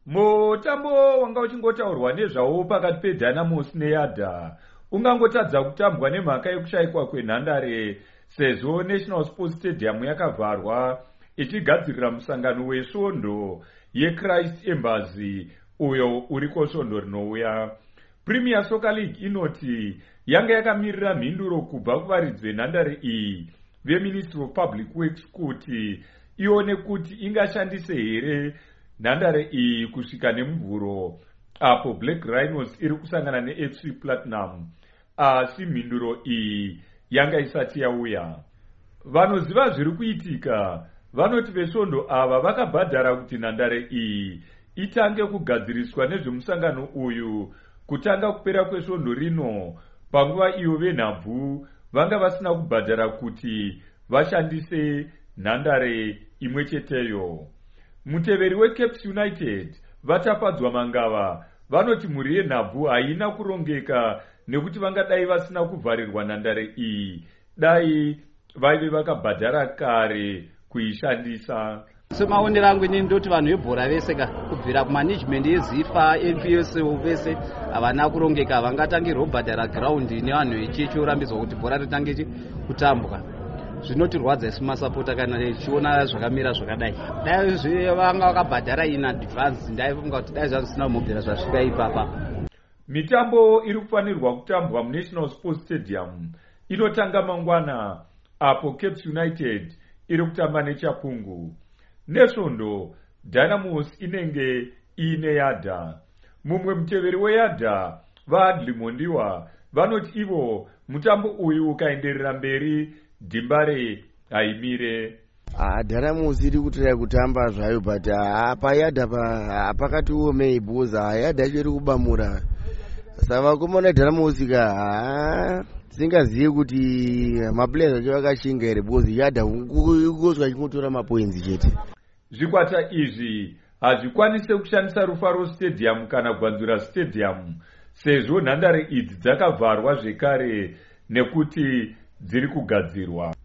Mutambo wanga uchingotaurwa nezvawo pakati peDynamos neYadda ungangotadza kutambwa nemhaka yekushayikwa kwenhandare sezvo National Sports Stadium yakavharwa ichigadzirira musangano wesvondo yeChrist Embassy uyo uri kosvondo rinouya. Premier Soccer League inoti yanga yakamirira mhinduro kubva kuvaridzi venhandare iyi veMinistry of Public Works kuti ione kuti ingashandise here nhandare iyi kusvika nemuvhuro apo Black Rhinos iri kusangana neFC Platinum, asi mhinduro iyi yanga isati yauya. Vanoziva zviri kuitika vanoti vesvondo ava vakabhadhara kuti nhandare iyi itange kugadziriswa nezvemusangano uyu kutanga kupera kwesvondo rino, panguva iyo venhabvu vanga vasina kubhadhara kuti vashandise nhandare imwe cheteyo. Muteveri weCaps United vatapadzwa mangava vanoti mhuri yenhabvu haina kurongeka nekuti vangadai vasina kuvharirwa nhandare iyi dai vaive vakabhadhara kare kuishandisa. Semaonero angu inini ndoti vanhu vebhora vese kubvira kumanagement yeZIFA NPS vese havana kurongeka, vangatangirwa kubhadhara ground nevanhu vechechi orambidzwa kuti bhora ritange kutambwa. Zvinotirwadza isu masapota kana tichiona zvakamira zvakadai. Dai vanga vakabhadhara in advance ndaifunga kuti dai zvisina kumubvira zvasvika ipapa. Mitambo iri kufanirwa kutambwa muNational Sports Stadium inotanga mangwana apo Caps United iri kutamba neChapungu. Nesvondo Dynamos inenge ine Yadda. Mumwe muteveri weYadda vaAdli Mondiwa vanoti ivo mutambo uyu ukaenderera mberi Dimbare haimire. Dynamos iri kutorai kutamba zvayo but paYadda pakati omei bhuza Yadda iri kubamura. Saka vakomana Dynamos singazivi kuti maplayers acho vakashinga here because Yadda ungoswa chingotora mapoints chete. Zvikwata izvi hazvikwanise kushandisa Rufaro Stadium kana Gwanzura Stadium sezvo nhandare idzi dzakavharwa zvekare nekuti dziri kugadzirwa.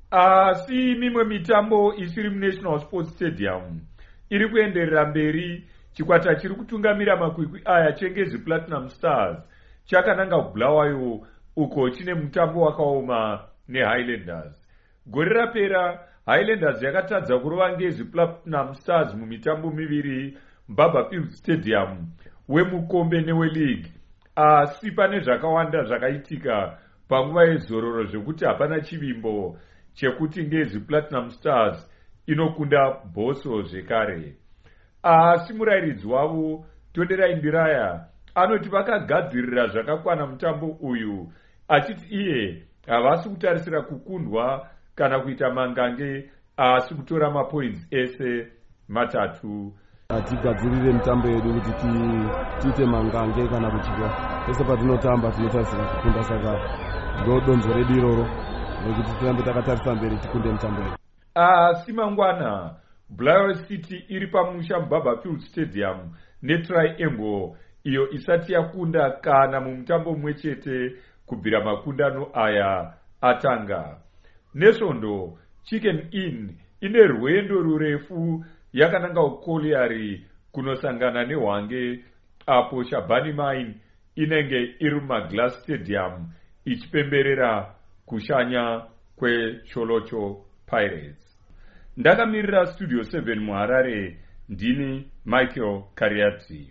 Asi mimwe mitambo isiri muNational Sports Stadium iri kuenderera mberi. Chikwata chiri kutungamira makwikwi aya Chengezi Platinum Stars chakananga kuBulawayo uko chine mutambo wakaoma neHighlanders. Gore rapera Highlanders yakatadza kurova Ngezi Platinum Stars mumitambo miviri Mbaba Field Stadium wemukombe neweleague, asi pane zvakawanda zvakaitika panguva yezororo zvekuti hapana chivimbo chekuti Ngezi Platinum Stars inokunda Bhoso zvekare. Asi murayiridzi wavo Toderai Ndiraya anoti vakagadzirira zvakakwana mutambo uyu, achiti iye havasi kutarisira kukundwa kana kuita mangange asi kutora mapoints ese matatu. Tigadzirire mitambo yedu kuti tiite mangange kana kuchika pese patinotamba tinotarisira kukunda, saka ndodonzo redu iroro nekuti tirambe takatarisa mberi tikunde mitambo yedu. Asi mangwana Bulawayo City iri pamusha Mbaba Field Stadium neTriangle iyo isati yakunda kana mumutambo mumwe chete kubvira makundano aya atanga. Nesvondo Chicken Inn ine rwendo rurefu yakananga kuKoliari kunosangana neHwange apo Shabani Mine inenge iri muMaglass Stadium ichipemberera kushanya kweCholocho Pirates. Ndakamirira Studio 7 muHarare, ndini Michael Kariati.